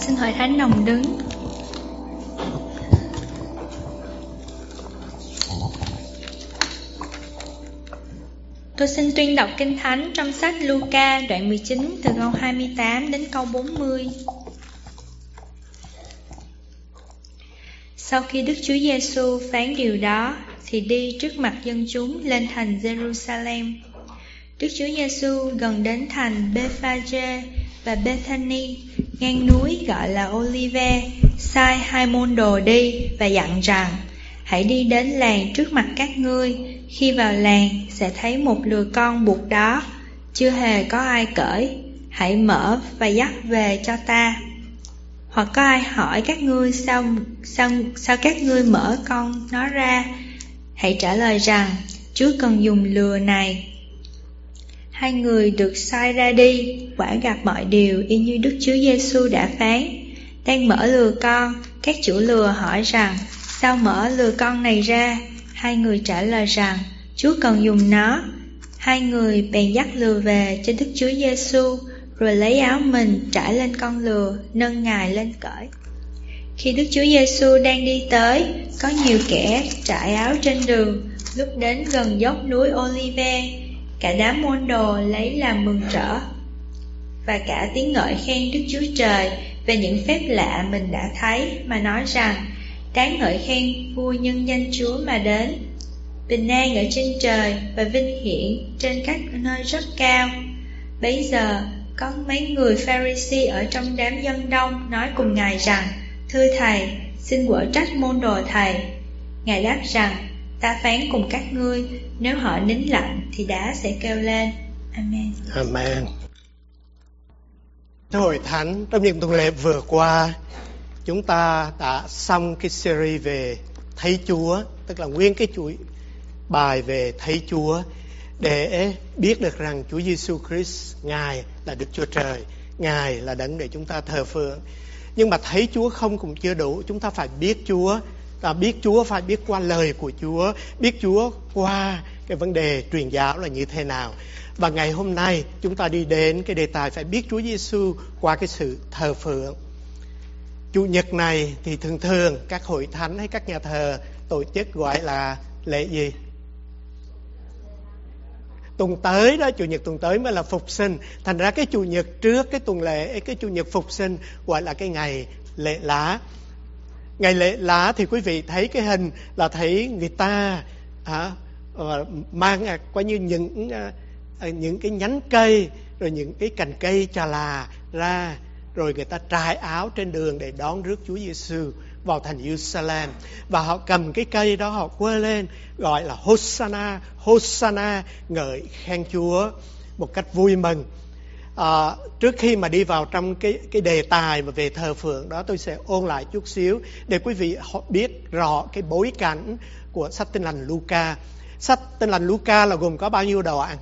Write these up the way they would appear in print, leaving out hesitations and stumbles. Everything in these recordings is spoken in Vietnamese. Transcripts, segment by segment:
Xin Hội Thánh đồng đứng. Tôi xin tuyên đọc Kinh Thánh trong sách Luca đoạn 19 từ câu 28 đến câu 40. Sau khi Đức Chúa Giêsu phán điều đó thì đi trước mặt dân chúng lên thành Jerusalem. Đức Chúa Giêsu gần đến thành Bethphage và Bethany, ngang núi gọi là Olive, sai 2 môn đồ đi và dặn rằng: hãy đi đến làng trước mặt các ngươi, khi vào làng sẽ thấy một lừa con buộc đó, chưa hề có ai cởi, hãy mở và dắt về cho ta. Hoặc có ai hỏi các ngươi sao các ngươi mở con nó ra, hãy trả lời rằng: Chúa cần dùng lừa này. 2 người được sai ra đi, quả gặp mọi điều y như Đức Chúa Giêsu đã phán. Đang mở lừa con, các chủ lừa hỏi rằng: sao mở lừa con này ra? 2 người trả lời rằng: Chúa cần dùng nó. 2 người bèn dắt lừa về cho Đức Chúa Giêsu, rồi lấy áo mình trải lên con lừa, nâng Ngài lên cởi. Khi Đức Chúa Giêsu đang đi tới, có nhiều kẻ trải áo trên đường. Lúc đến gần dốc núi Olive, cả đám môn đồ lấy làm mừng rỡ và cả tiếng ngợi khen Đức Chúa Trời về những phép lạ mình đã thấy, mà nói rằng: đáng ngợi khen vua nhân danh Chúa mà đến. Bình an ở trên trời và vinh hiển trên các nơi rất cao. Bấy giờ có mấy người Pharisee ở trong đám dân đông nói cùng Ngài rằng: thưa Thầy, xin quở trách môn đồ Thầy. Ngài đáp rằng: ta phán cùng các ngươi, nếu họ nín lặng thì đá sẽ kêu lên. Amen. Amen. Hội Thánh, trong những tuần lễ vừa qua, chúng ta đã xong cái series về thấy Chúa, tức là nguyên cái chuỗi bài về thấy Chúa, để biết được rằng Chúa Giêsu Christ, Ngài là Đức Chúa Trời, Ngài là đấng để chúng ta thờ phượng. Nhưng mà thấy Chúa không cũng chưa đủ, chúng ta phải biết Chúa. Ta biết Chúa phải biết qua lời của Chúa, biết Chúa qua cái vấn đề truyền giáo là như thế nào. Và ngày hôm nay chúng ta đi đến cái đề tài phải biết Chúa Giêsu qua cái sự thờ phượng. Chủ nhật này thì thường thường các hội thánh hay các nhà thờ tổ chức gọi là lễ gì? Tuần tới đó, chủ nhật tuần tới mới là phục sinh. Thành ra cái chủ nhật trước cái tuần lễ, cái chủ nhật phục sinh gọi là cái ngày lễ lá. Ngày lễ lá thì quý vị thấy cái hình là thấy người ta mang coi như những cái nhánh cây, rồi những cái cành cây chà là ra, rồi người ta trải áo trên đường để đón rước Chúa Giêsu vào thành Jerusalem. Và họ cầm cái cây đó, họ quơ lên gọi là Hosanna, Hosanna, ngợi khen Chúa một cách vui mừng. Trước khi mà đi vào trong cái đề tài mà về thờ phượng đó, tôi sẽ ôn lại chút xíu để quý vị họ biết rõ cái bối cảnh của sách Tin lành Luca. Sách Tin lành Luca là gồm có bao nhiêu đoạn?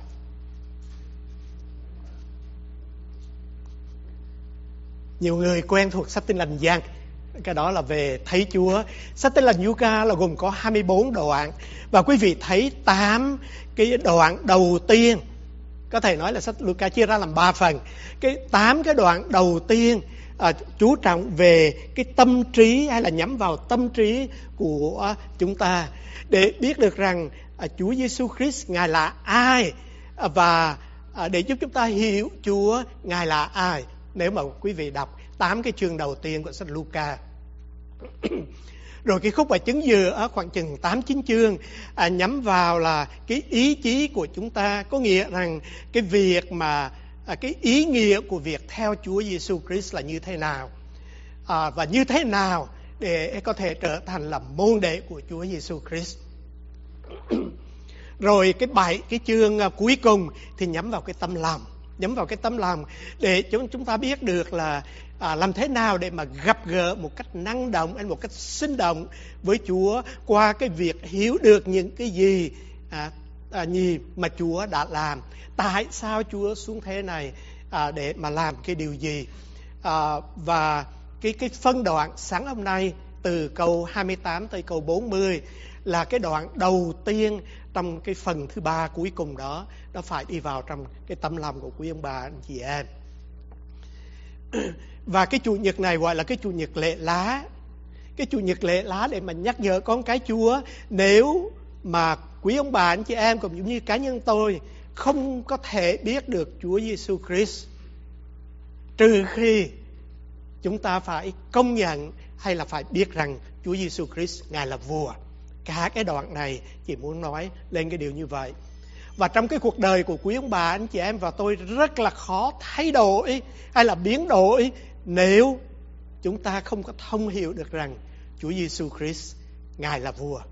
Nhiều người quen thuộc sách Tin lành Giăng, cái đó là về thấy Chúa. Sách Tin lành Luca là gồm có 24 đoạn. Và quý vị thấy 8 cái đoạn đầu tiên, có thể nói là sách Luca chia ra làm 3 phần. Cái 8 cái đoạn đầu tiên chú trọng về cái tâm trí, hay là nhắm vào tâm trí của chúng ta, để biết được rằng Chúa Giêsu Christ Ngài là ai, và để giúp chúng ta hiểu Chúa Ngài là ai. Nếu mà quý vị đọc 8 cái chương đầu tiên của sách Luca. Rồi cái khúc mà chứng giữa khoảng chừng 8-9 chương nhắm vào là cái ý chí của chúng ta, có nghĩa rằng cái việc mà cái ý nghĩa của việc theo Chúa Giêsu Christ là như thế nào, và như thế nào để có thể trở thành là môn đệ của Chúa Giêsu Christ. Rồi cái 7 cái chương cuối cùng thì nhắm vào cái tâm lòng, nhắm vào cái tấm lòng để chúng ta biết được là làm thế nào để mà gặp gỡ một cách năng động hay một cách sinh động với Chúa qua cái việc hiểu được những cái gì mà Chúa đã làm. Tại sao Chúa xuống thế này để mà làm cái điều gì? Và cái phân đoạn sáng hôm nay từ câu 28 tới câu 40 là cái đoạn đầu tiên trong cái phần thứ 3 cuối cùng đó. Nó phải đi vào trong cái tấm lòng của quý ông bà anh chị em. Và cái chủ nhật này gọi là cái chủ nhật lễ lá. Cái chủ nhật lễ lá để mà nhắc nhở con cái Chúa, nếu mà quý ông bà anh chị em cũng giống như cá nhân tôi không có thể biết được Chúa Giêsu Christ trừ khi chúng ta phải công nhận hay là phải biết rằng Chúa Giêsu Christ Ngài là vua. Cả cái đoạn này chỉ muốn nói lên cái điều như vậy. Và trong cái cuộc đời của quý ông bà anh chị em và tôi rất là khó thay đổi hay là biến đổi nếu chúng ta không có thông hiểu được rằng Chúa Giêsu Christ Ngài là vua.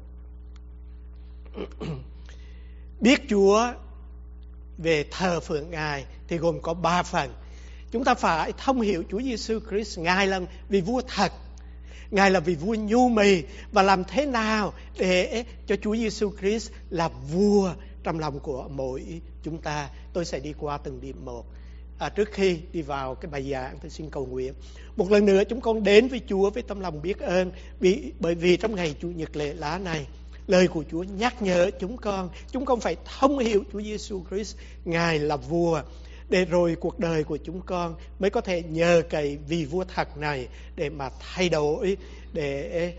Biết Chúa về thờ phượng Ngài thì gồm có 3 phần. Chúng ta phải thông hiểu Chúa Giêsu Christ Ngài là vị vua thật, Ngài là vị vua nhu mì, và làm thế nào để cho Chúa Giêsu Christ là vua trong lòng của mỗi chúng ta. Tôi sẽ đi qua từng điểm một. Trước khi đi vào cái bài giảng, tôi xin cầu nguyện. Một lần nữa chúng con đến với Chúa với tấm lòng biết ơn, bởi vì trong ngày Chủ nhật lễ lá này, lời của Chúa nhắc nhở chúng con phải thông hiểu Chúa Giêsu Christ Ngài là vua, để rồi cuộc đời của chúng con mới có thể nhờ cậy vị vua thật này để mà thay đổi, để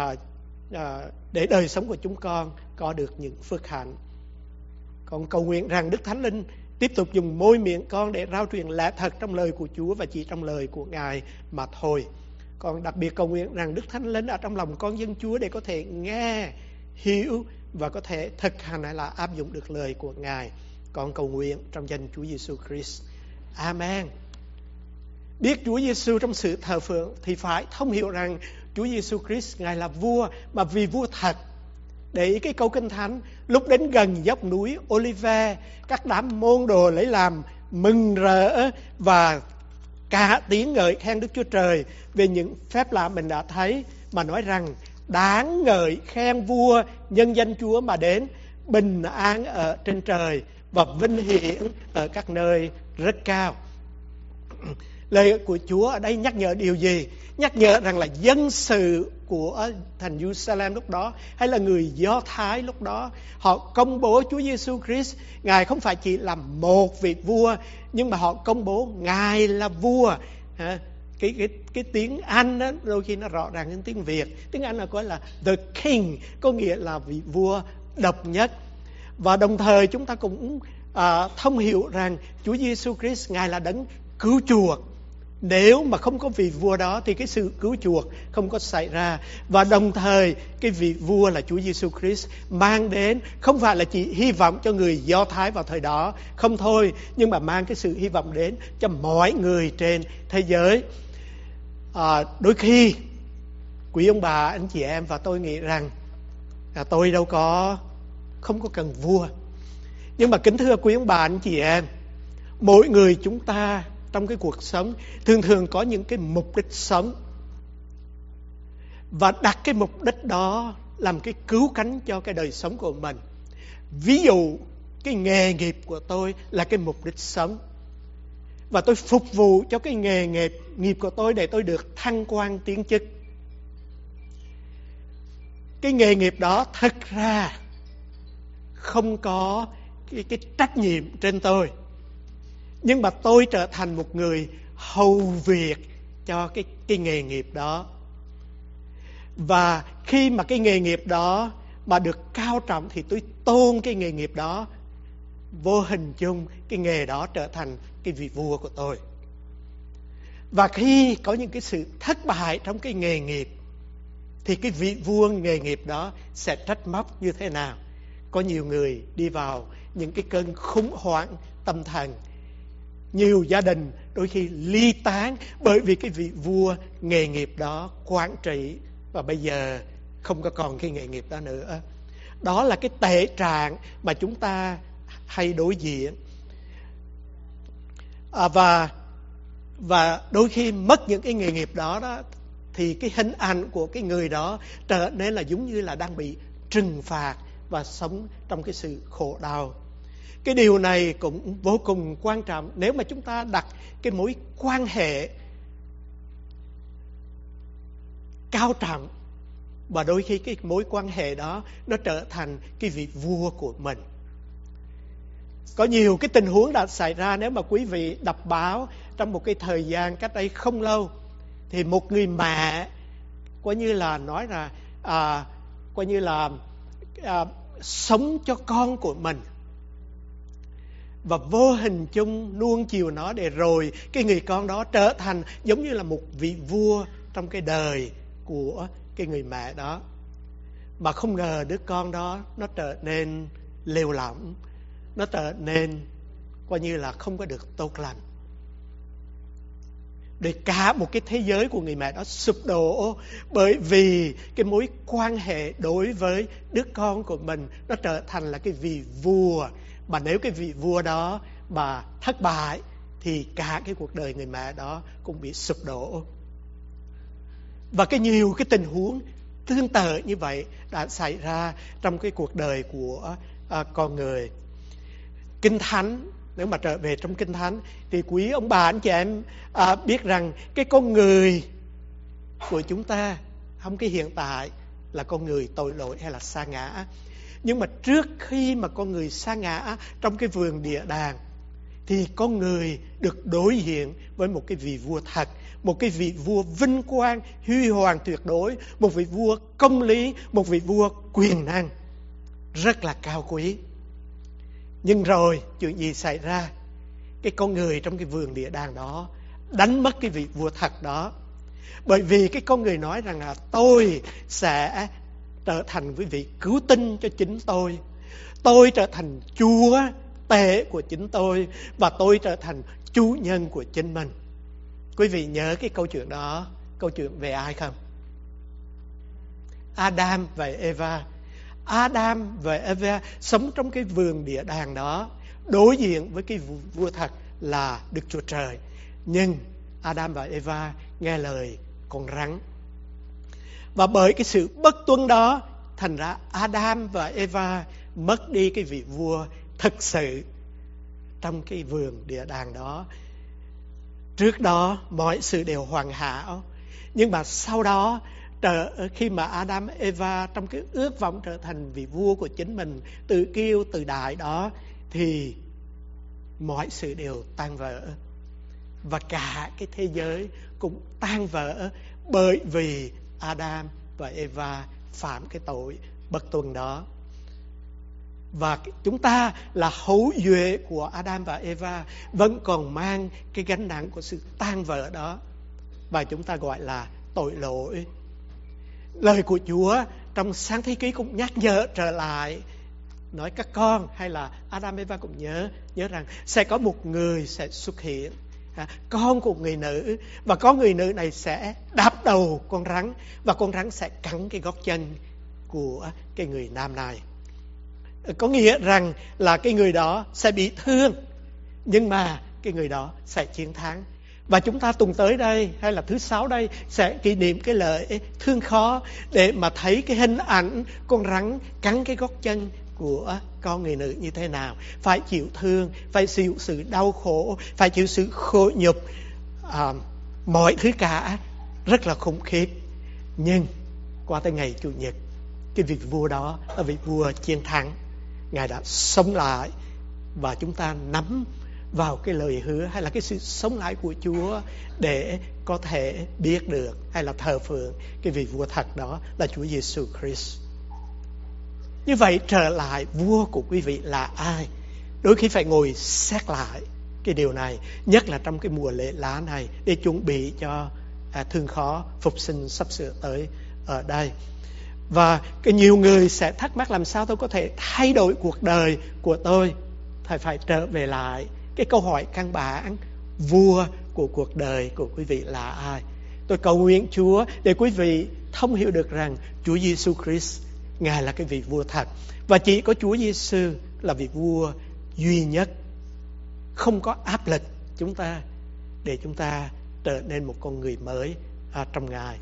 đời sống của chúng con có được những phước hạnh. Con cầu nguyện rằng Đức Thánh Linh tiếp tục dùng môi miệng con để rao truyền lẽ thật trong lời của Chúa và chỉ trong lời của Ngài mà thôi. Con đặc biệt cầu nguyện rằng Đức Thánh Linh ở trong lòng con dân Chúa để có thể nghe, hiểu và có thể thực hành hay là áp dụng được lời của Ngài. Con cầu nguyện trong danh Chúa Giêsu Christ. Amen. Biết Chúa Giêsu trong sự thờ phượng thì phải thông hiểu rằng Chúa Giêsu Christ Ngài là vua, mà vì vua thật. Để ý cái câu Kinh Thánh, lúc đến gần dốc núi Olive, các đám môn đồ lấy làm mừng rỡ và cả tiếng ngợi khen Đức Chúa Trời về những phép lạ mình đã thấy, mà nói rằng đáng ngợi khen vua nhân danh Chúa mà đến, bình an ở trên trời và vinh hiển ở các nơi rất cao. Lời của Chúa ở đây nhắc nhở điều gì? Nhắc nhở rằng là dân sự của thành Jerusalem lúc đó, hay là người Do Thái lúc đó, họ công bố Chúa Giêsu Christ Ngài không phải chỉ là một vị vua, nhưng mà họ công bố Ngài là vua. Cái tiếng Anh đó, đôi khi nó rõ ràng hơn tiếng Việt. Tiếng Anh là gọi là the king, có nghĩa là vị vua độc nhất. Và đồng thời chúng ta cũng thông hiểu rằng Chúa Giêsu Christ Ngài là đấng cứu chuộc. Nếu mà không có vị vua đó thì cái sự cứu chuộc không có xảy ra. Và đồng thời cái vị vua là Chúa Giêsu Christ mang đến không phải là chỉ hy vọng cho người Do Thái vào thời đó, không thôi, nhưng mà mang cái sự hy vọng đến cho mọi người trên thế giới. Đôi khi quý ông bà, anh chị em và tôi nghĩ rằng tôi không có cần vua. Nhưng mà kính thưa quý ông bà, anh chị em, mỗi người chúng ta trong cái cuộc sống thường có những cái mục đích sống, và đặt cái mục đích đó làm cái cứu cánh cho cái đời sống của mình. Ví dụ cái nghề nghiệp của tôi là cái mục đích sống, và tôi phục vụ cho cái nghề nghiệp của tôi để tôi được thăng quan tiến chức. Cái nghề nghiệp đó thật ra không có cái trách nhiệm trên tôi, nhưng mà tôi trở thành một người hầu việc cho cái nghề nghiệp đó. Và khi mà cái nghề nghiệp đó mà được cao trọng thì tôi tôn cái nghề nghiệp đó. Vô hình chung cái nghề đó trở thành cái vị vua của tôi. Và khi có những cái sự thất bại trong cái nghề nghiệp thì cái vị vua nghề nghiệp đó sẽ trách móc như thế nào. Có nhiều người đi vào những cái cơn khủng hoảng tâm thần. Nhiều gia đình đôi khi ly tán bởi vì cái vị vua nghề nghiệp đó quản trị và bây giờ không có còn cái nghề nghiệp đó nữa. Đó là cái tệ trạng mà chúng ta hay đối diện. Và đôi khi mất những cái nghề nghiệp đó thì cái hình ảnh của cái người đó trở nên là giống như là đang bị trừng phạt và sống trong cái sự khổ đau. Cái điều này cũng vô cùng quan trọng nếu mà chúng ta đặt cái mối quan hệ cao trọng, và đôi khi cái mối quan hệ đó nó trở thành cái vị vua của mình. Có nhiều cái tình huống đã xảy ra. Nếu mà quý vị đọc báo trong một cái thời gian cách đây không lâu, thì một người mẹ coi như là nói là coi như là sống cho con của mình, và vô hình chung nuông chiều nó, để rồi cái người con đó trở thành giống như là một vị vua trong cái đời của cái người mẹ đó. Mà không ngờ đứa con đó nó trở nên lêu lỏng, nó trở nên coi như là không có được tốt lành. Để cả một cái thế giới của người mẹ đó sụp đổ, bởi vì cái mối quan hệ đối với đứa con của mình nó trở thành là cái vị vua. Mà nếu cái vị vua đó mà thất bại thì cả cái cuộc đời người mẹ đó cũng bị sụp đổ. Và nhiều cái tình huống tương tự như vậy đã xảy ra trong cái cuộc đời của con người. Kinh Thánh, nếu mà trở về trong Kinh Thánh thì quý ông bà anh chị em biết rằng cái con người của chúng ta, không cái hiện tại là con người tội lỗi hay là sa ngã. Nhưng mà trước khi mà con người sa ngã trong cái vườn địa đàng, thì con người được đối diện với một cái vị vua thật, một cái vị vua vinh quang, huy hoàng tuyệt đối, một vị vua công lý, một vị vua quyền năng rất là cao quý. Nhưng rồi chuyện gì xảy ra? Cái con người trong cái vườn địa đàng đó đánh mất cái vị vua thật đó. Bởi vì cái con người nói rằng là tôi sẽ trở thành quý vị cứu tinh cho chính tôi. Tôi trở thành chúa tể của chính tôi, và tôi trở thành chủ nhân của chính mình. Quý vị nhớ cái câu chuyện đó, câu chuyện về ai không? Adam và Eva. Adam và Eva sống trong cái vườn địa đàng đó, đối diện với cái vua thật là Đức Chúa Trời. Nhưng Adam và Eva nghe lời con rắn. Và bởi cái sự bất tuân đó, thành ra Adam và Eva mất đi cái vị vua thực sự trong cái vườn địa đàng đó. Trước đó mọi sự đều hoàn hảo, nhưng mà sau đó khi mà Adam Eva trong cái ước vọng trở thành vị vua của chính mình, tự kiêu tự đại đó, thì mọi sự đều tan vỡ. Và cả cái thế giới cũng tan vỡ, bởi vì Adam và Eva phạm cái tội bất tuân đó. Và chúng ta là hậu duệ của Adam và Eva vẫn còn mang cái gánh nặng của sự tan vỡ đó, và chúng ta gọi là tội lỗi. Lời của Chúa trong Sáng Thế Ký cũng nhắc nhở trở lại, nói các con hay là Adam Eva cũng nhớ rằng sẽ có một người sẽ xuất hiện, con của người nữ, và con người nữ này sẽ đạp đầu con rắn, và con rắn sẽ cắn cái gót chân của cái người nam này. Có nghĩa rằng là cái người đó sẽ bị thương, nhưng mà cái người đó sẽ chiến thắng. Và chúng ta tuần tới đây hay là thứ Sáu đây sẽ kỷ niệm cái lễ thương khó, để mà thấy cái hình ảnh con rắn cắn cái gót chân của con người nữ như thế nào. Phải chịu thương, phải chịu sự đau khổ, phải chịu sự khổ nhục, mọi thứ cả rất là khủng khiếp. Nhưng qua tới ngày Chủ nhật, cái vị vua đó là vị vua chiến thắng. Ngài đã sống lại, và chúng ta nắm vào cái lời hứa hay là cái sự sống lại của Chúa để có thể biết được hay là thờ phượng cái vị vua thật đó là Chúa Giêsu Christ. Như vậy trở lại, vua của quý vị là ai? Đôi khi phải ngồi xét lại cái điều này, nhất là trong cái mùa lễ lá này, để chuẩn bị cho thương khó phục sinh sắp sửa tới ở đây. Và nhiều người sẽ thắc mắc làm sao tôi có thể thay đổi cuộc đời của tôi. Thầy phải trở về lại cái câu hỏi căn bản, vua của cuộc đời của quý vị là ai? Tôi cầu nguyện Chúa để quý vị thông hiểu được rằng Chúa Giêsu Christ, Ngài là cái vị vua thật, và chỉ có Chúa Giêsu là vị vua duy nhất, không có áp lực chúng ta để chúng ta trở nên một con người mới trong Ngài.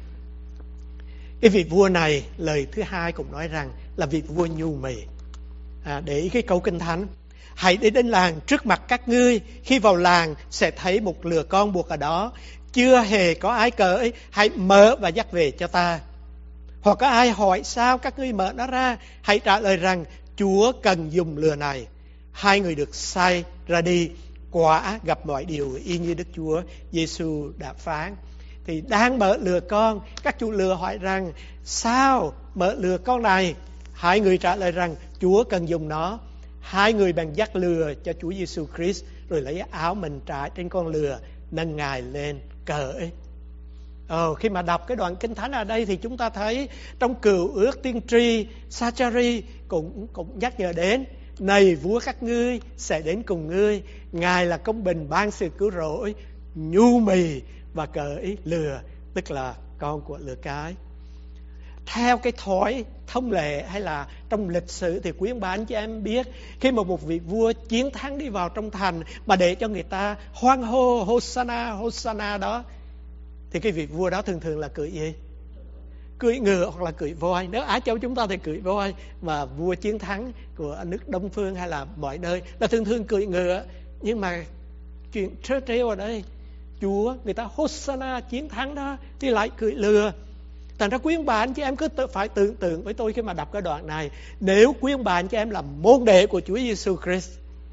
Cái vị vua này, lời thứ hai cũng nói rằng là vị vua nhu mì. Để ý cái câu Kinh Thánh: hãy đến làng trước mặt các ngươi, khi vào làng sẽ thấy một lừa con buộc ở đó, chưa hề có ai cởi, hãy mở và dắt về cho ta. Hoặc có ai hỏi sao các ngươi mở nó ra, hãy trả lời rằng Chúa cần dùng lừa này. Hai người được sai ra đi, quả gặp mọi điều y như Đức Chúa Giêsu đã phán. Thì đang mở lừa con, các chủ lừa hỏi rằng sao mở lừa con này? Hai người trả lời rằng Chúa cần dùng nó. Hai người bèn dắt lừa cho Chúa Giêsu Christ, rồi lấy áo mình trải trên con lừa, nâng Ngài lên cởi. Khi mà đọc cái đoạn Kinh Thánh ở đây thì chúng ta thấy trong Cựu Ước tiên tri Sa-cha-ri cũng nhắc nhở đến: này vua các ngươi sẽ đến cùng ngươi, Ngài là công bình ban sự cứu rỗi, nhu mì và cởi lừa, tức là con của lừa cái. Theo cái thói thông lệ hay là trong lịch sử thì quý ông bà anh chị em biết, khi mà một vị vua chiến thắng đi vào trong thành mà để cho người ta hoan hô Hosanna, Hosanna đó, thì cái vị vua đó thường thường là cưỡi gì? Cưỡi ngựa hoặc là cưỡi voi. Nếu Á Châu chúng ta thì cưỡi voi, mà vua chiến thắng của nước Đông Phương hay là mọi nơi là thường thường cưỡi ngựa. Nhưng mà chuyện trớ trêu ở đây, Chúa người ta Hosanna chiến thắng đó thì lại cưỡi lừa. Thành ra quý ông bà anh chị em cứ phải tưởng tượng với tôi khi mà đọc cái đoạn này, nếu quý ông bà anh chị em là môn đệ của Chúa Giêsu Christ,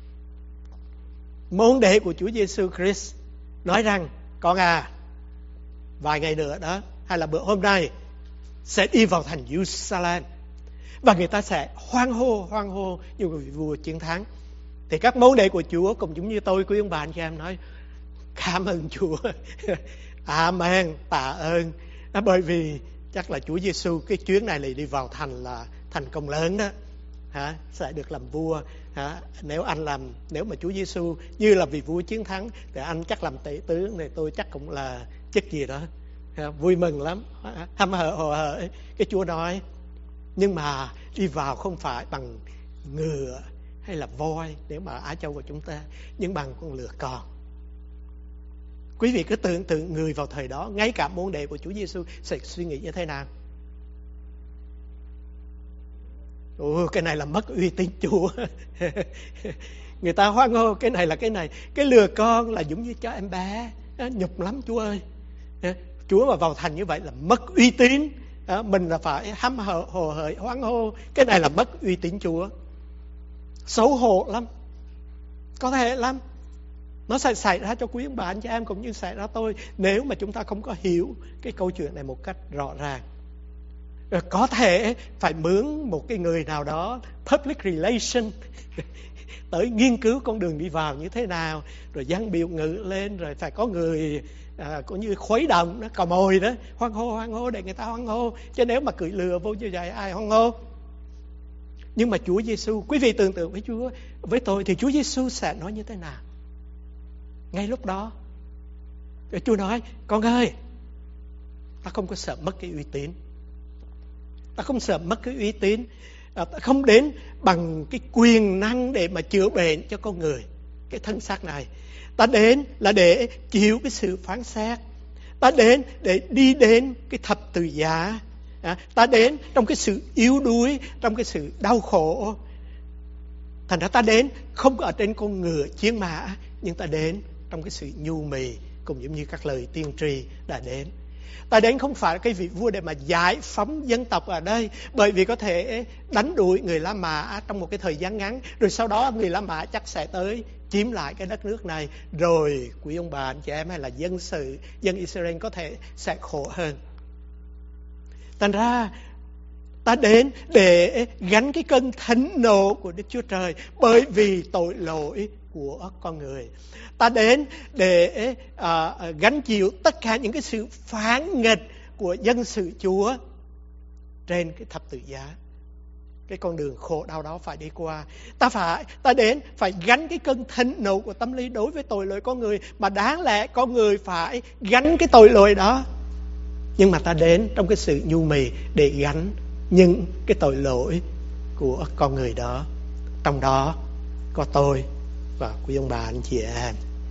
môn đệ của Chúa Giêsu Christ nói rằng con à, vài ngày nữa đó hay là bữa hôm nay sẽ đi vào thành Jerusalem và người ta sẽ hoan hô như vị vua chiến thắng, thì các môn đệ của Chúa cũng giống như tôi, quý ông bà anh chị em nói cảm ơn Chúa, amen, tạ ơn. Bởi vì chắc là Chúa Giêsu cái chuyến này lại đi vào thành là thành công lớn đó, sẽ được làm vua. Nếu mà Chúa Giêsu như là vị vua chiến thắng thì anh chắc làm tể tướng, thì tôi chắc cũng là chức gì đó, vui mừng lắm, hăm hở hồ hởi. Cái Chúa nói nhưng mà đi vào không phải bằng ngựa hay là voi nếu mà Á Châu của chúng ta, nhưng bằng con lừa con. Quý vị cứ tưởng tượng người vào thời đó, ngay cả môn đệ của Chúa Giêsu sẽ suy nghĩ như thế nào? Cái này là mất uy tín Chúa. Người ta hoan hô cái này là cái này, cái lừa con là giống như cho em bé, nhục lắm Chúa ơi. Chúa mà vào thành như vậy là mất uy tín. Mình là phải hăm hở hồ hởi hoan hô, cái này là mất uy tín Chúa. Xấu hổ lắm, có thể lắm. Nó sẽ xảy ra cho quý ông bà anh chị em cũng như xảy ra tôi, nếu mà chúng ta không có hiểu cái câu chuyện này một cách rõ ràng. Có thể phải mướn một cái người nào đó public relation tới nghiên cứu con đường đi vào như thế nào, rồi dăng biểu ngữ lên, rồi phải có người cũng như khuấy động nó, cò mồi đó, hoan hô để người ta hoan hô. Chứ nếu mà cưỡi lừa vô như vậy ai hoan hô? Nhưng mà Chúa Giêsu, quý vị tưởng tượng với Chúa, với tôi thì Chúa Giêsu sẽ nói như thế nào? Ngay lúc đó Chúa nói: con ơi, ta không có sợ mất cái uy tín, ta không sợ mất cái uy tín, ta không đến bằng cái quyền năng để mà chữa bệnh cho con người, cái thân xác này. Ta đến là để chịu cái sự phán xét, ta đến để đi đến cái thập tự giá, ta đến trong cái sự yếu đuối, trong cái sự đau khổ. Thành ra ta đến không ở trên con ngựa chiến mã, nhưng ta đến trong cái sự nhu mì, cũng giống như các lời tiên tri đã đến. Ta đến không phải cái vị vua để mà giải phóng dân tộc ở đây, bởi vì có thể đánh đuổi người La Mã trong một cái thời gian ngắn, rồi sau đó người La Mã chắc sẽ tới chiếm lại cái đất nước này, rồi quý ông bà anh chị em hay là dân Israel có thể sẽ khổ hơn. Thành ra ta đến để gánh cái cơn thịnh nộ của Đức Chúa Trời bởi vì tội lỗi của con người. Ta đến để gánh chịu tất cả những cái sự phán nghịch của dân sự Chúa trên cái thập tự giá. Cái con đường khổ đau đó phải đi qua. Ta đến phải gánh cái cơn thịnh nộ của tâm lý đối với tội lỗi con người, mà đáng lẽ con người phải gánh cái tội lỗi đó. Nhưng mà ta đến trong cái sự nhu mì để gánh những cái tội lỗi của con người đó. Trong đó có tôi và quý ông bà anh chị em.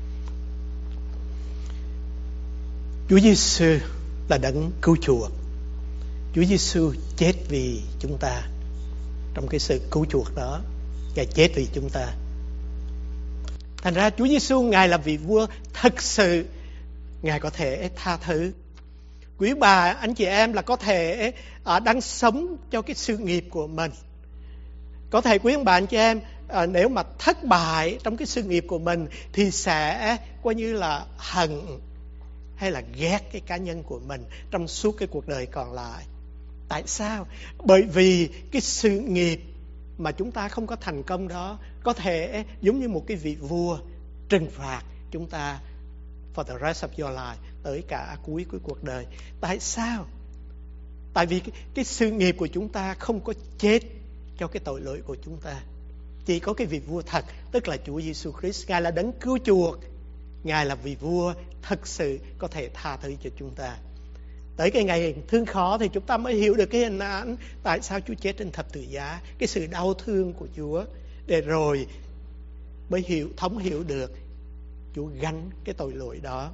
Chúa Giêsu là đấng cứu chuộc. Chúa Giêsu chết vì chúng ta. Trong cái sự cứu chuộc đó, Ngài chết vì chúng ta. Thành ra Chúa Giêsu, Ngài là vị vua thực sự, Ngài có thể tha thứ. Quý bà anh chị em là có thể đang sống cho cái sự nghiệp của mình. Có thể quý ông bà anh chị em nếu mà thất bại trong cái sự nghiệp của mình thì sẽ coi như là hận hay là ghét cái cá nhân của mình trong suốt cái cuộc đời còn lại. Tại sao? Bởi vì cái sự nghiệp mà chúng ta không có thành công đó có thể giống như một cái vị vua trừng phạt chúng ta for the rest of your life, tới cả cuối của cuộc đời. Tại sao? Tại vì cái sự nghiệp của chúng ta không có chết cho cái tội lỗi của chúng ta. Chỉ có cái vị vua thật, tức là Chúa Giêsu Christ. Ngài là đấng cứu chuộc. Ngài là vị vua thật sự có thể tha thứ cho chúng ta. Tới cái ngày thương khó thì chúng ta mới hiểu được cái hình ảnh tại sao Chúa chết trên thập tự giá, cái sự đau thương của Chúa, để rồi mới thấu hiểu được Chúa gánh cái tội lỗi đó.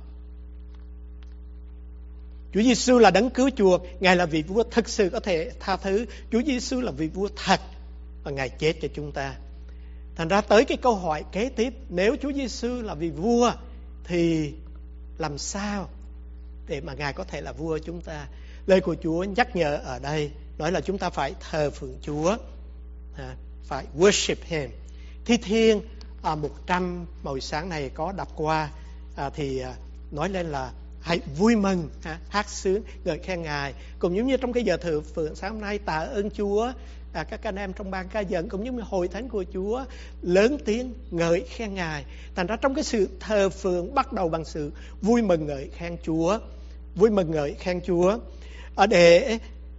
Chúa Giêsu là đấng cứu chuộc, Ngài là vị vua thực sự có thể tha thứ. Chúa Giêsu là vị vua thật và Ngài chết cho chúng ta. Thành ra tới cái câu hỏi kế tiếp, nếu Chúa Giêsu là vị vua thì làm sao để mà Ngài có thể là vua chúng ta? Lời của Chúa nhắc nhở ở đây nói là chúng ta phải thờ phượng Chúa, phải worship Him. Thi Thiên 100 buổi sáng này có đọc qua thì nói lên là hãy vui mừng, hát sướng, ngợi khen Ngài. Cũng giống như trong cái giờ thờ phượng sáng hôm nay, tạ ơn Chúa, các anh em trong ban ca dẫn cũng như hội thánh của Chúa lớn tiếng ngợi khen Ngài. Thành ra trong cái sự thờ phượng bắt đầu bằng sự vui mừng ngợi khen Chúa, vui mừng ngợi khen Chúa. Để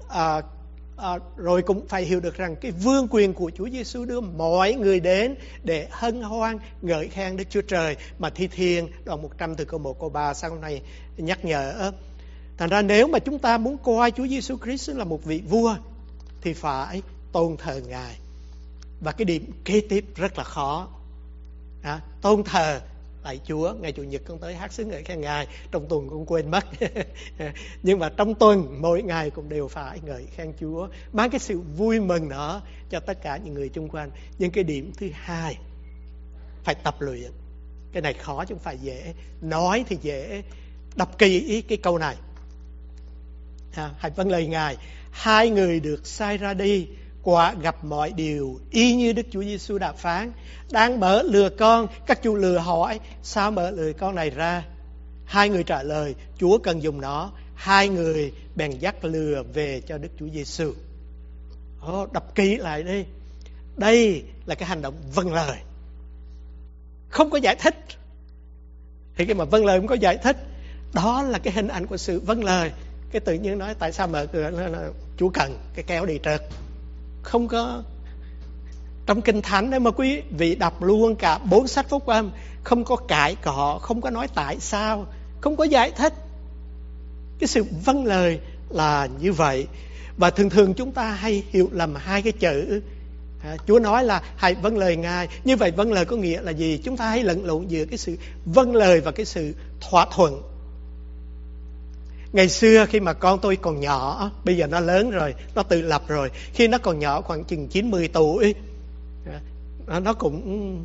rồi cũng phải hiểu được rằng cái vương quyền của Chúa Giêsu đưa mọi người đến để hân hoan ngợi khen Đức Chúa Trời, mà Thi Thiên đoạn 100 từ câu 1 câu 3 sáng hôm nay nhắc nhở. Thành ra nếu mà chúng ta muốn coi Chúa Giêsu Christ là một vị vua thì phải tôn thờ Ngài. Và cái điểm kế tiếp rất là khó, tôn thờ lạy Chúa. Ngày Chủ nhật con tới hát sướng ngợi khen Ngài, trong tuần con quên mất nhưng mà trong tuần mỗi ngày cũng đều phải ngợi khen Chúa, mang cái sự vui mừng đó cho tất cả những người xung quanh. Nhưng cái điểm thứ hai, phải tập luyện. Cái này khó chứ không phải dễ. Nói thì dễ, đọc kỹ cái câu này. Hãy vâng lời Ngài. Hai người được sai ra đi, quả gặp mọi điều y như Đức Chúa Giêsu đã phán. Đang mở lừa con, các chủ lừa hỏi sao mở lừa con này ra. Hai người trả lời Chúa cần dùng nó. Hai người bèn dắt lừa về cho Đức Chúa Giêsu. Đọc kỹ lại đi. Đây là cái hành động vâng lời, không có giải thích. Thì cái mà vâng lời không có giải thích, đó là cái hình ảnh của sự vâng lời. Cái tự nhiên nói tại sao mở cửa, là Chúa cần cái kéo đi trượt. Không có trong Kinh Thánh. Nếu mà quý vị đọc luôn cả 4 sách Phúc Âm, không có cãi cọ, không có nói tại sao, không có giải thích. Cái sự vâng lời là như vậy. Và thường thường chúng ta hay hiểu lầm hai cái chữ. Chúa nói là hãy vâng lời Ngài. Như vậy vâng lời có nghĩa là gì? Chúng ta hay lẫn lộn giữa cái sự vâng lời và cái sự thỏa thuận. Ngày xưa khi mà con tôi còn nhỏ, bây giờ nó lớn rồi, nó tự lập rồi. Khi nó còn nhỏ khoảng chừng 9-10 tuổi, nó cũng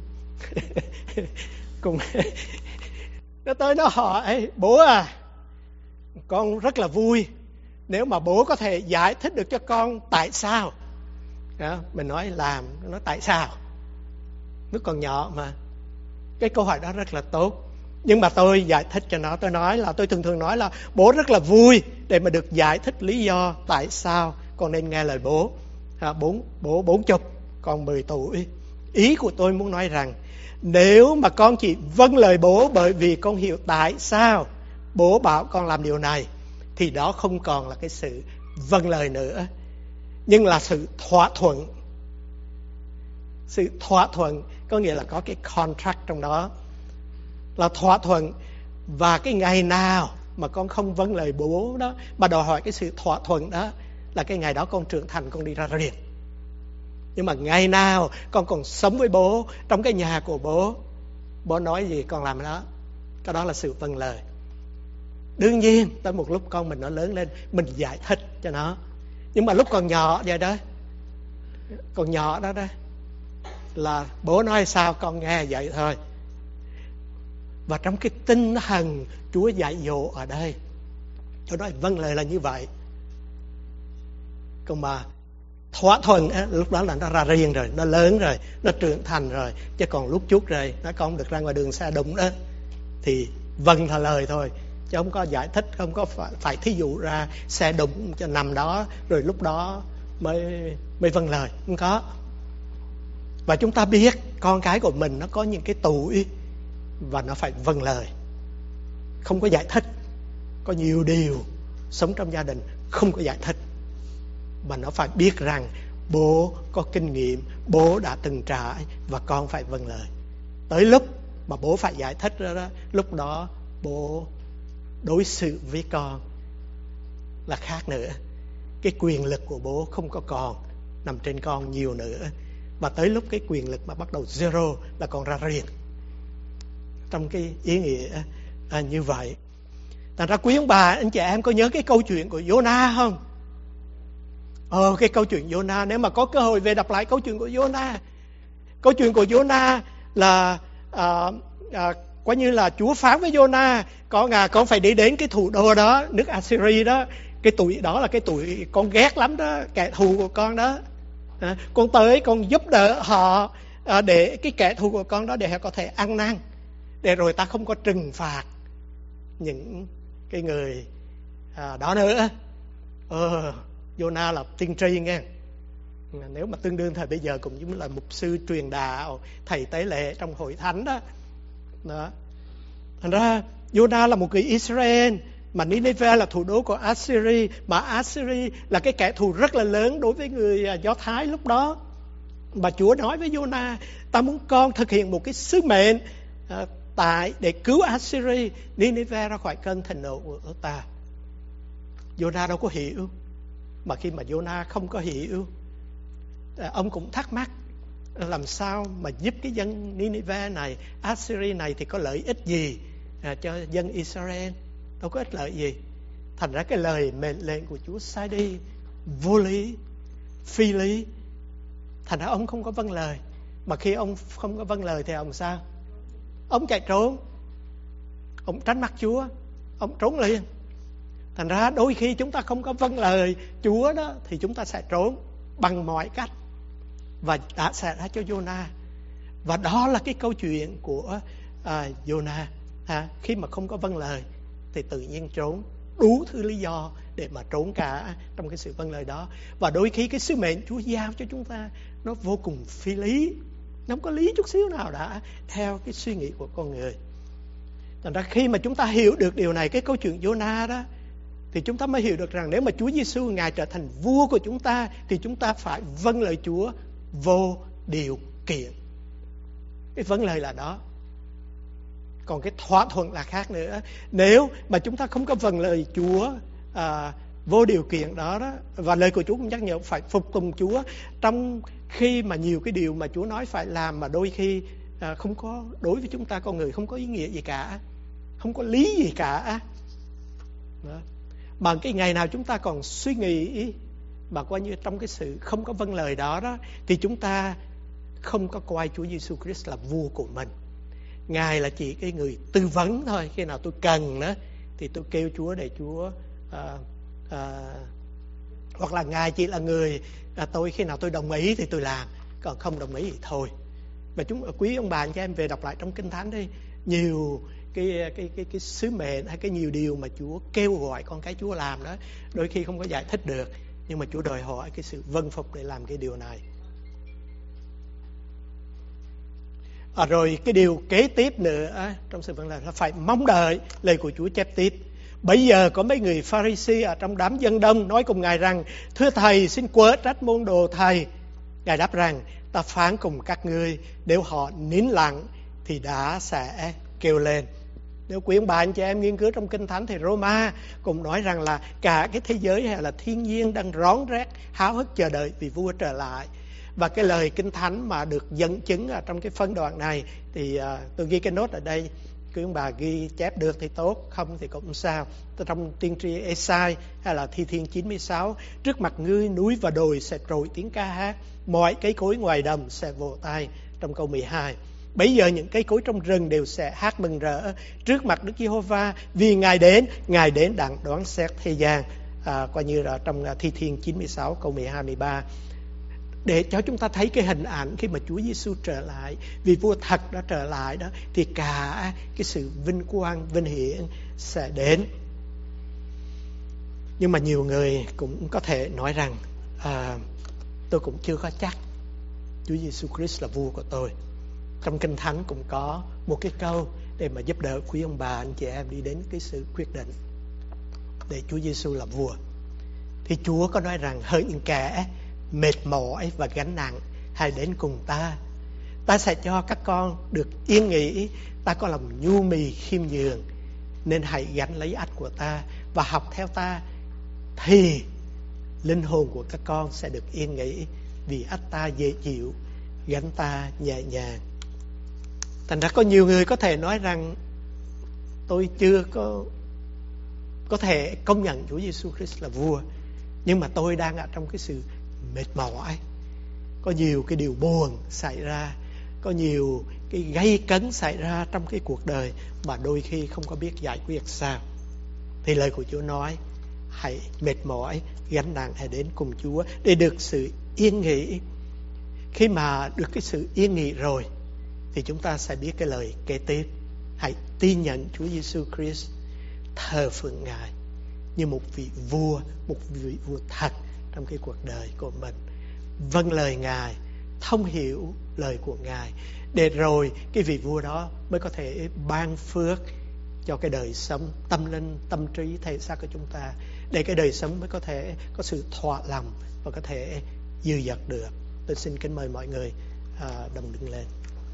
nó tới nó hỏi bố à, con rất là vui nếu mà bố có thể giải thích được cho con tại sao. Mình nói làm, nó nói tại sao, nó còn nhỏ mà. Cái câu hỏi đó rất là tốt. Nhưng mà tôi giải thích cho nó. Tôi thường nói là bố rất là vui để mà được giải thích lý do tại sao con nên nghe lời bố. Bố 40, con 10 tuổi. Ý của tôi muốn nói rằng nếu mà con chỉ vâng lời bố bởi vì con hiểu tại sao bố bảo con làm điều này, thì đó không còn là cái sự vâng lời nữa, nhưng là sự thỏa thuận. Sự thỏa thuận có nghĩa là có cái contract trong đó, là thỏa thuận. Và cái ngày nào mà con không vâng lời bố đó, mà đòi hỏi cái sự thỏa thuận đó, là cái ngày đó con trưởng thành, con đi ra riêng. Nhưng mà ngày nào con còn sống với bố, trong cái nhà của bố, bố nói gì con làm đó, cái đó là sự vâng lời. Đương nhiên tới một lúc con mình nó lớn lên, mình giải thích cho nó. Nhưng mà lúc còn nhỏ vậy đó, còn nhỏ đó là bố nói sao con nghe vậy thôi. Và trong cái tinh thần Chúa dạy dỗ ở đây, Chúa nói vâng lời là như vậy. Còn mà thỏa thuận lúc đó là nó ra riêng rồi, nó lớn rồi, nó trưởng thành rồi. Chứ còn lúc chút rồi nó không được ra ngoài đường xe đụng đó thì vâng là lời thôi, chứ không có giải thích, không có phải thí dụ ra xe đụng cho nằm đó rồi lúc đó mới vâng lời, không có. Và chúng ta biết con cái của mình nó có những cái tuổi và nó phải vâng lời, không có giải thích. Có nhiều điều sống trong gia đình không có giải thích, mà nó phải biết rằng bố có kinh nghiệm, bố đã từng trải và con phải vâng lời. Tới lúc mà bố phải giải thích đó, lúc đó bố đối xử với con là khác nữa. Cái quyền lực của bố không có còn nằm trên con nhiều nữa. Và tới lúc cái quyền lực mà bắt đầu zero là con ra riêng, trong cái ý nghĩa như vậy. Thành ra quý ông bà, anh chị em có nhớ cái câu chuyện của Jonah không? Cái câu chuyện Jonah, nếu mà có cơ hội về đọc lại câu chuyện của Jonah. Câu chuyện của Jonah là coi như là Chúa phán với Jonah, con phải đi đến cái thủ đô đó, nước Assyria đó. Cái tuổi đó là cái tuổi con ghét lắm đó, kẻ thù của con đó. Con tới con giúp đỡ họ, để cái kẻ thù của con đó để họ có thể ăn năn, để rồi ta không có trừng phạt những cái người đó nữa. Jonah là tiên tri nghe. Nếu mà tương đương thời bây giờ cũng giống là mục sư truyền đạo, thầy tế lễ trong hội thánh đó. Thành ra Jonah là một người Israel, mà Nineveh là thủ đô của Assyria, mà Assyria là cái kẻ thù rất là lớn đối với người Do Thái lúc đó. Mà Chúa nói với Jonah, ta muốn con thực hiện một cái sứ mệnh để cứu Assyria, Nineveh ra khỏi cơn thịnh nộ của ta. Jonah đâu có hiểu. Mà khi mà Jonah không có hiểu, ông cũng thắc mắc làm sao mà giúp cái dân Nineveh này, Assyria này thì có lợi ích gì cho dân Israel? Đâu có ích lợi gì. Thành ra cái lời mệnh lệnh của Chúa sai đi vô lý, phi lý. Thành ra ông không có vâng lời. Mà khi ông không có vâng lời thì ông sao? Ông chạy trốn, ông tránh mặt Chúa, ông trốn liền. Thành ra đôi khi chúng ta không có vâng lời Chúa đó, thì chúng ta sẽ trốn bằng mọi cách. Và đã xảy ra cho Jonah. Và đó là cái câu chuyện của Jonah. Khi mà không có vâng lời thì tự nhiên trốn, đủ thứ lý do để mà trốn cả trong cái sự vâng lời đó. Và đôi khi cái sứ mệnh Chúa giao cho chúng ta nó vô cùng phi lý, nó không có lý chút xíu nào đã theo cái suy nghĩ của con người. Thành ra khi mà chúng ta hiểu được điều này, cái câu chuyện Jonah đó, thì chúng ta mới hiểu được rằng nếu mà Chúa Giêsu Ngài trở thành vua của chúng ta, thì chúng ta phải vâng lời Chúa vô điều kiện. Cái vâng lời là đó. Còn cái thỏa thuận là khác nữa. Nếu mà chúng ta không có vâng lời Chúa vô điều kiện đó, và lời của Chúa cũng nhắc nhở phải phục tùng Chúa, trong khi mà nhiều cái điều mà Chúa nói phải làm mà đôi khi không có, đối với chúng ta con người không có ý nghĩa gì cả, không có lý gì cả đó. Mà cái ngày nào chúng ta còn suy nghĩ mà coi như trong cái sự không có vâng lời đó, thì chúng ta không có coi Chúa Giêsu Christ là vua của mình. Ngài là chỉ cái người tư vấn thôi. Khi nào tôi cần đó thì tôi kêu Chúa để Chúa hoặc là Ngài chỉ là người tôi khi nào tôi đồng ý thì tôi làm, còn không đồng ý thì thôi. Và quý ông bà anh chị em về đọc lại trong Kinh Thánh đi, nhiều cái sứ mệnh hay cái nhiều điều mà Chúa kêu gọi con cái Chúa làm đó, đôi khi không có giải thích được, nhưng mà Chúa đòi hỏi cái sự vâng phục để làm cái điều này. Rồi cái điều kế tiếp nữa trong sự vâng lời là phải mong đợi lời của Chúa chép tiếp. Bây giờ có mấy người Pha-ri-si ở trong đám dân đông nói cùng Ngài rằng: thưa Thầy, xin quở trách môn đồ Thầy. Ngài đáp rằng: ta phán cùng các ngươi, nếu họ nín lặng thì đã sẽ kêu lên. Nếu quý ông bà anh chị em nghiên cứu trong Kinh Thánh thì Roma cũng nói rằng là cả cái thế giới hay là thiên nhiên đang rón rét háo hức chờ đợi vị vua trở lại. Và cái lời Kinh Thánh mà được dẫn chứng ở trong cái phân đoạn này thì tôi ghi cái nốt ở đây, quý ông bà ghi chép được thì tốt, không thì cũng không sao. Trong tiên tri Ê-sai hay là Thi Thiên 96: trước mặt ngươi núi và đồi sẽ trỗi tiếng ca hát, mọi cây cối ngoài đồng sẽ vỗ tay. Trong câu 12: bấy giờ những cây cối trong rừng đều sẽ hát mừng rỡ trước mặt Đức Giê-hô-va, vì Ngài đến đặng đoán xét thế gian. Coi như là trong Thi Thiên 96 câu 12-13. để cho chúng ta thấy cái hình ảnh khi mà Chúa Giêsu trở lại, vị vua thật đã trở lại đó, thì cả cái sự vinh quang, vinh hiển sẽ đến. Nhưng mà nhiều người cũng có thể nói rằng tôi cũng chưa có chắc Chúa Giêsu Christ là vua của tôi. Trong Kinh Thánh cũng có một cái câu để mà giúp đỡ quý ông bà, anh chị em đi đến cái sự quyết định để Chúa Giêsu là vua. Thì Chúa có nói rằng hỡi những kẻ mệt mỏi và gánh nặng, hãy đến cùng ta. Ta sẽ cho các con được yên nghỉ. Ta có lòng nhu mì khiêm nhường, nên hãy gánh lấy ách của ta và học theo ta, thì linh hồn của các con sẽ được yên nghỉ. Vì ách ta dễ chịu, gánh ta nhẹ nhàng. Thành ra có nhiều người có thể nói rằng tôi chưa có thể công nhận Chúa Giêsu Christ là vua, nhưng mà tôi đang ở trong cái sự mệt mỏi. Có nhiều cái điều buồn xảy ra, có nhiều cái gây cấn xảy ra trong cái cuộc đời mà đôi khi không có biết giải quyết sao. Thì lời của Chúa nói hãy mệt mỏi, gánh nặng, hãy đến cùng Chúa để được sự yên nghỉ. Khi mà được cái sự yên nghỉ rồi thì chúng ta sẽ biết cái lời kế tiếp. Hãy tin nhận Chúa Giêsu Christ, thờ phượng Ngài như một vị vua thật trong cái cuộc đời của mình. Vâng lời Ngài, thông hiểu lời của Ngài, để rồi cái vị vua đó mới có thể ban phước cho cái đời sống tâm linh, tâm trí, thể xác của chúng ta, để cái đời sống mới có thể có sự thỏa lòng và có thể dư dật được. Tôi xin kính mời mọi người đồng đứng lên.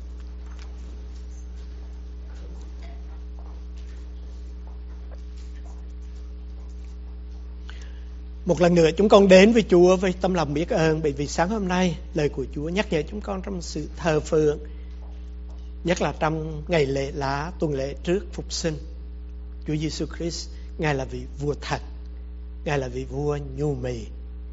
Một lần nữa chúng con đến với Chúa với tâm lòng biết ơn, bởi vì sáng hôm nay lời của Chúa nhắc nhở chúng con trong sự thờ phượng, nhất là trong ngày lễ lá, tuần lễ trước phục sinh. Chúa Giêsu Christ, Ngài là vị vua thật, Ngài là vị vua nhu mì.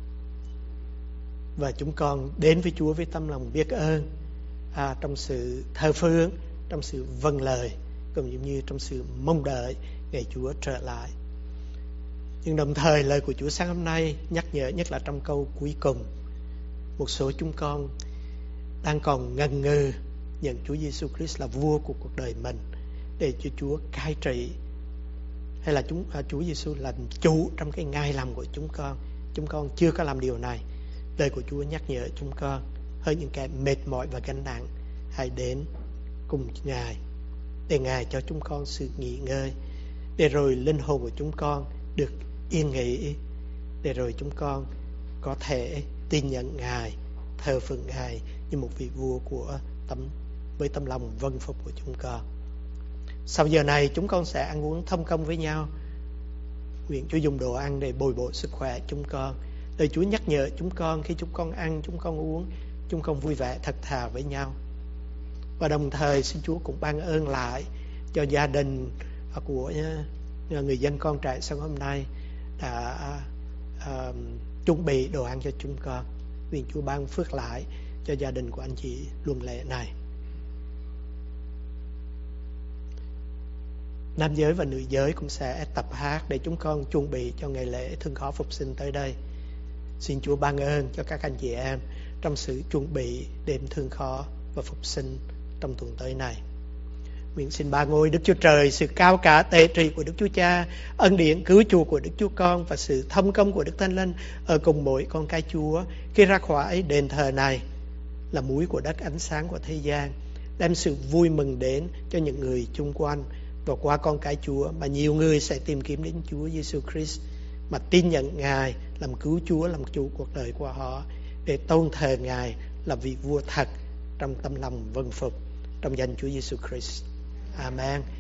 Và chúng con đến với Chúa với tâm lòng biết ơn, trong sự thờ phượng, trong sự vâng lời, cũng như trong sự mong đợi ngày Chúa trở lại. Nhưng đồng thời lời của Chúa sáng hôm nay nhắc nhở, nhất là trong câu cuối cùng, một số chúng con đang còn ngần ngừ nhận Chúa Giêsu Christ là vua của cuộc đời mình, để cho Chúa cai trị, hay là Chúa Giêsu là chủ trong cái ngai làm của chúng con. Chúng con chưa có làm điều này. Lời của Chúa nhắc nhở chúng con, hỡi những kẻ mệt mỏi và gánh nặng, hãy đến cùng Ngài, để Ngài cho chúng con sự nghỉ ngơi, để rồi linh hồn của chúng con được yên nghỉ, để rồi chúng con có thể tin nhận Ngài, thờ phượng Ngài như một vị vua với tâm lòng vâng phục của chúng con. Sau giờ này chúng con sẽ ăn uống thông công với nhau. Nguyện Chúa dùng đồ ăn để bồi bổ sức khỏe chúng con. Lời Chúa nhắc nhở chúng con khi chúng con ăn, chúng con uống, chúng con vui vẻ thật thà với nhau. Và đồng thời xin Chúa cũng ban ơn lại cho gia đình của người dân con trại sáng hôm nay đã chuẩn bị đồ ăn cho chúng con. Nguyện Chúa ban phước lại cho gia đình của anh chị luân lễ này. Nam giới và nữ giới cũng sẽ tập hát để chúng con chuẩn bị cho ngày lễ thương khó phục sinh tới đây. Xin Chúa ban ơn cho các anh chị em trong sự chuẩn bị đêm thương khó và phục sinh trong tuần tới này. Nguyện xin ba ngôi Đức Chúa Trời, sự cao cả tể trị của Đức Chúa Cha, ân điển cứu chuộc của Đức Chúa Con và sự thông công của Đức Thánh Linh ở cùng mỗi con cái Chúa khi ra khỏi đền thờ này, là muối của đất, ánh sáng của thế gian, đem sự vui mừng đến cho những người chung quanh. Và qua con cái Chúa mà nhiều người sẽ tìm kiếm đến Chúa Giêsu Christ, mà tin nhận Ngài làm cứu Chúa, làm chủ cuộc đời của họ, để tôn thờ Ngài là vị vua thật trong tâm lòng vâng phục, trong danh Chúa Giêsu Christ. Amen.